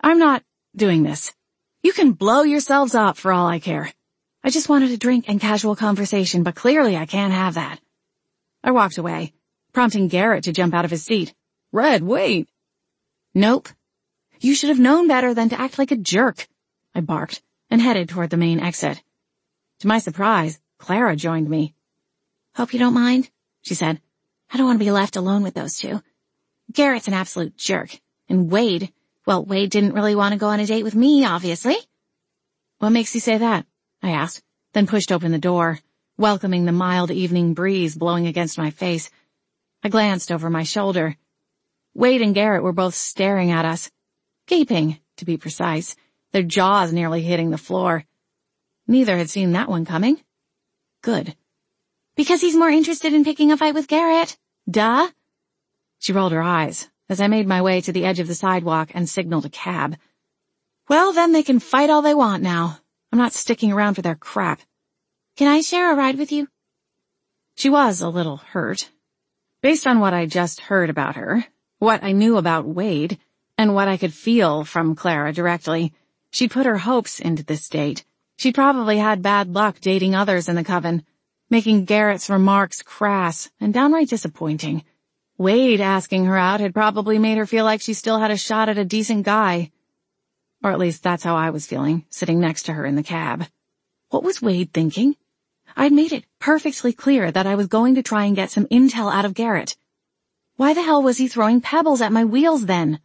I'm not doing this. You can blow yourselves up for all I care. I just wanted a drink and casual conversation, but clearly I can't have that. I walked away, prompting Garrett to jump out of his seat. Red, wait. Nope. You should have known better than to act like a jerk, I barked, and headed toward the main exit. To my surprise, Clara joined me. Hope you don't mind, she said. I don't want to be left alone with those two. Garrett's an absolute jerk, and Wade didn't really want to go on a date with me, obviously. What makes you say that? I asked, then pushed open the door, welcoming the mild evening breeze blowing against my face. I glanced over my shoulder. Wade and Garrett were both staring at us, gaping, to be precise, their jaws nearly hitting the floor. Neither had seen that one coming. Good. Because he's more interested in picking a fight with Garrett. Duh. She rolled her eyes as I made my way to the edge of the sidewalk and signaled a cab. Well, then they can fight all they want now. I'm not sticking around for their crap. Can I share a ride with you? She was a little hurt. Based on what I just heard about her, what I knew about Wade, and what I could feel from Clara directly, she'd put her hopes into this date. She'd probably had bad luck dating others in the coven, making Garrett's remarks crass and downright disappointing. Wade asking her out had probably made her feel like she still had a shot at a decent guy. Or at least that's how I was feeling, sitting next to her in the cab. What was Wade thinking? I'd made it perfectly clear that I was going to try and get some intel out of Garrett. Why the hell was he throwing pebbles at my wheels then?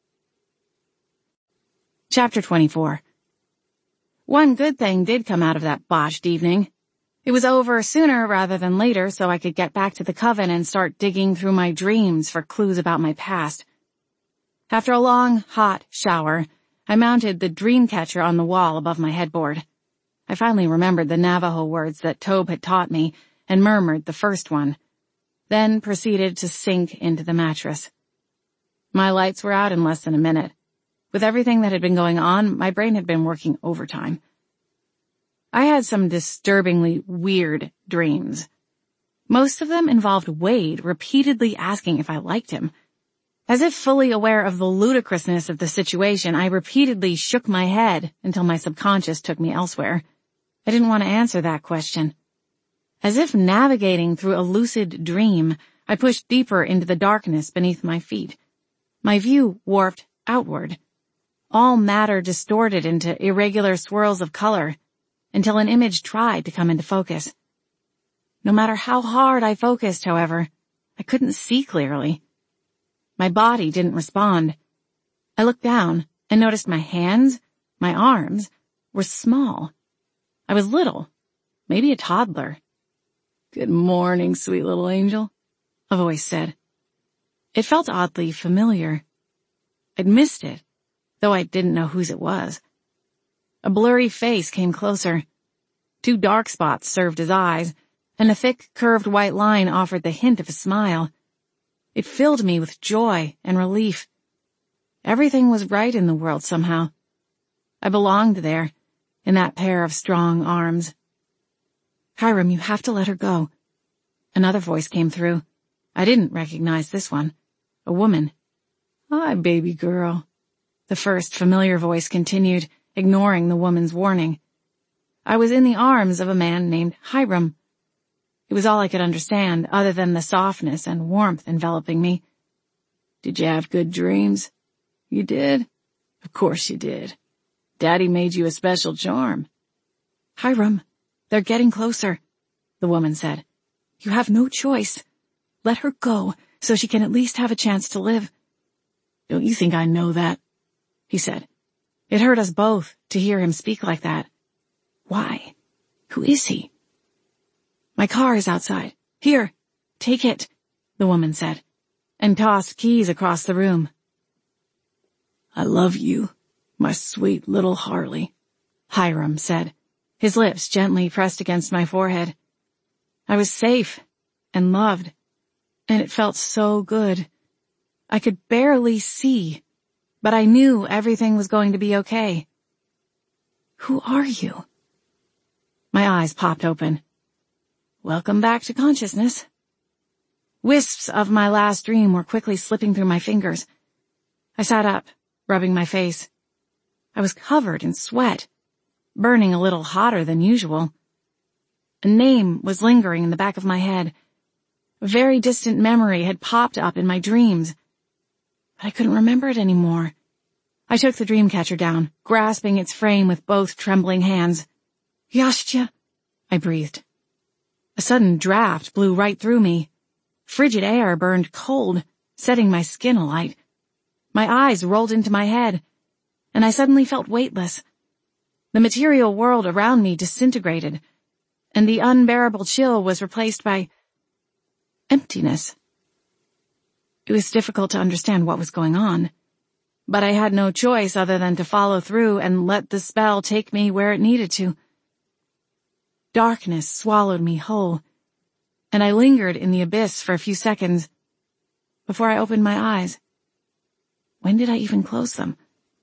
Chapter 24. One good thing did come out of that botched evening. It was over sooner rather than later, so I could get back to the coven and start digging through my dreams for clues about my past. After a long, hot shower, I mounted the dream catcher on the wall above my headboard. I finally remembered the Navajo words that Tobe had taught me and murmured the first one, then proceeded to sink into the mattress. My lights were out in less than a minute. With everything that had been going on, my brain had been working overtime. I had some disturbingly weird dreams. Most of them involved Wade repeatedly asking if I liked him. As if fully aware of the ludicrousness of the situation, I repeatedly shook my head until my subconscious took me elsewhere. I didn't want to answer that question. As if navigating through a lucid dream, I pushed deeper into the darkness beneath my feet. My view warped outward. All matter distorted into irregular swirls of color, until an image tried to come into focus. No matter how hard I focused, however, I couldn't see clearly. My body didn't respond. I looked down and noticed my hands, my arms, were small. I was little, maybe a toddler. "Good morning, sweet little angel," a voice said. It felt oddly familiar. I'd missed it, though I didn't know whose it was. A blurry face came closer. 2 dark spots served as eyes, and a thick, curved white line offered the hint of a smile. It filled me with joy and relief. Everything was right in the world somehow. I belonged there, in that pair of strong arms. "Hiram, you have to let her go." Another voice came through. I didn't recognize this one. A woman. "Hi, baby girl." The first familiar voice continued, ignoring the woman's warning. I was in the arms of a man named Hiram. It was all I could understand, other than the softness and warmth enveloping me. "Did you have good dreams?" "You did?" "Of course you did. Daddy made you a special charm." "Hiram, they're getting closer," the woman said. "You have no choice. Let her go so she can at least have a chance to live." "Don't you think I know that?" he said. It hurt us both to hear him speak like that. Why? Who is he? "My car is outside. Here, take it," the woman said, and tossed keys across the room. "I love you, my sweet little Harley," Hiram said, his lips gently pressed against my forehead. I was safe and loved, and it felt so good. I could barely see, but I knew everything was going to be okay. "Who are you?" My eyes popped open. Welcome back to consciousness. Wisps of my last dream were quickly slipping through my fingers. I sat up, rubbing my face. I was covered in sweat, burning a little hotter than usual. A name was lingering in the back of my head. A very distant memory had popped up in my dreams, but I couldn't remember it anymore. I took the dream catcher down, grasping its frame with both trembling hands. "Yashtya," I breathed. A sudden draft blew right through me. Frigid air burned cold, setting my skin alight. My eyes rolled into my head, and I suddenly felt weightless. The material world around me disintegrated, and the unbearable chill was replaced by emptiness. It was difficult to understand what was going on, but I had no choice other than to follow through and let the spell take me where it needed to. Darkness swallowed me whole, and I lingered in the abyss for a few seconds before I opened my eyes. When did I even close them?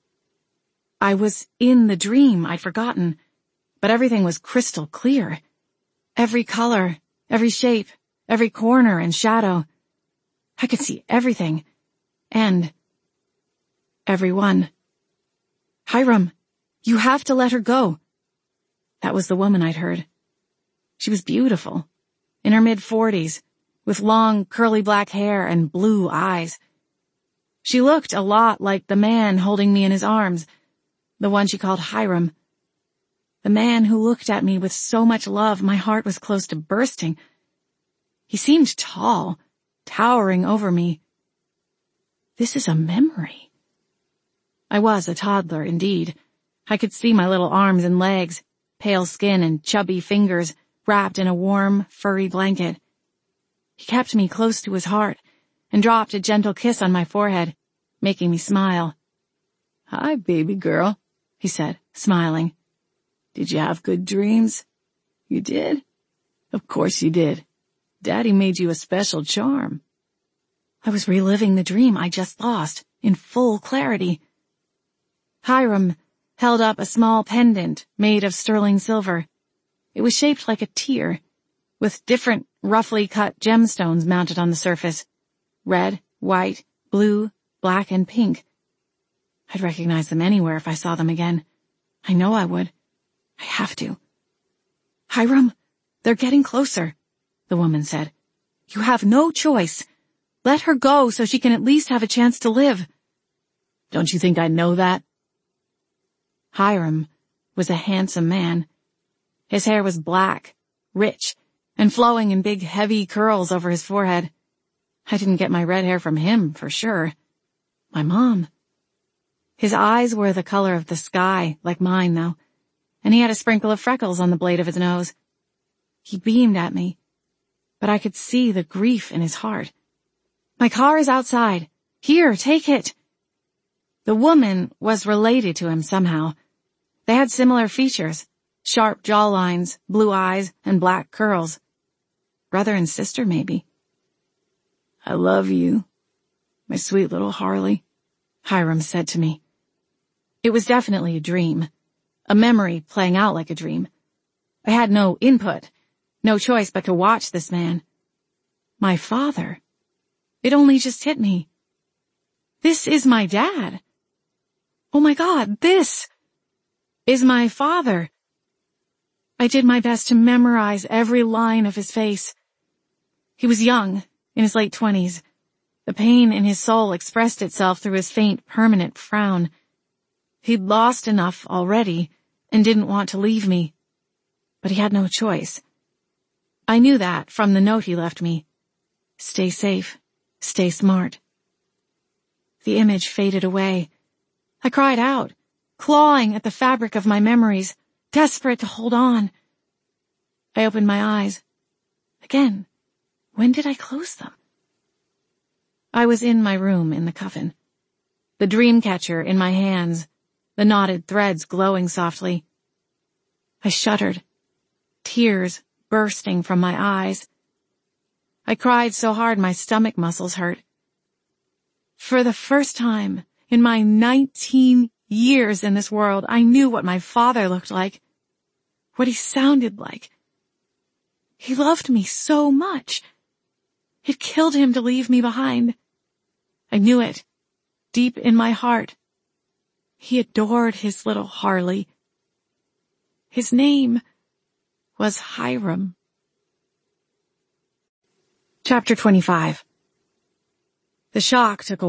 I was in the dream I'd forgotten, but everything was crystal clear. Every color, every shape, every corner and shadow. I could see everything, and everyone. "Hiram, you have to let her go." That was the woman I'd heard. She was beautiful, in her mid-40s, with long, curly black hair and blue eyes. She looked a lot like the man holding me in his arms, the one she called Hiram. The man who looked at me with so much love my heart was close to bursting. He seemed tall, towering over me. This is a memory. I was a toddler, indeed. I could see my little arms and legs, pale skin and chubby fingers wrapped in a warm, furry blanket. He kept me close to his heart and dropped a gentle kiss on my forehead, making me smile. "Hi, baby girl," he said, smiling. "Did you have good dreams?" "You did?" "Of course you did. Daddy made you a special charm." I was reliving the dream I just lost, in full clarity. Hiram held up a small pendant made of sterling silver. It was shaped like a tear, with different roughly cut gemstones mounted on the surface. Red, white, blue, black, and pink. I'd recognize them anywhere if I saw them again. I know I would. I have to. "Hiram, they're getting closer," the woman said. "You have no choice. Let her go so she can at least have a chance to live." "Don't you think I know that?" Hiram was a handsome man. His hair was black, rich, and flowing in big, heavy curls over his forehead. I didn't get my red hair from him, for sure. My mom. His eyes were the color of the sky, like mine, though, and he had a sprinkle of freckles on the blade of his nose. He beamed at me, but I could see the grief in his heart. "My car is outside. Here, take it." The woman was related to him somehow. They had similar features, sharp jawlines, blue eyes, and black curls. Brother and sister, maybe. "I love you, my sweet little Harley," Hiram said to me. It was definitely a dream, a memory playing out like a dream. I had no input, no choice but to watch this man. My father. It only just hit me. This is my dad. Oh my God, this is my father. I did my best to memorize every line of his face. He was young, in his late 20s. The pain in his soul expressed itself through his faint, permanent frown. He'd lost enough already and didn't want to leave me. But he had no choice. I knew that from the note he left me. Stay safe. Stay smart. The image faded away. I cried out, clawing at the fabric of my memories, desperate to hold on. I opened my eyes. Again, when did I close them? I was in my room in the coven. The dream catcher in my hands, the knotted threads glowing softly. I shuddered, tears bursting from my eyes. I cried so hard my stomach muscles hurt. For the first time in my 19 years in this world, I knew what my father looked like, what he sounded like. He loved me so much. It killed him to leave me behind. I knew it, deep in my heart. He adored his little Harley. His name was Hiram. Chapter 25. The shock took a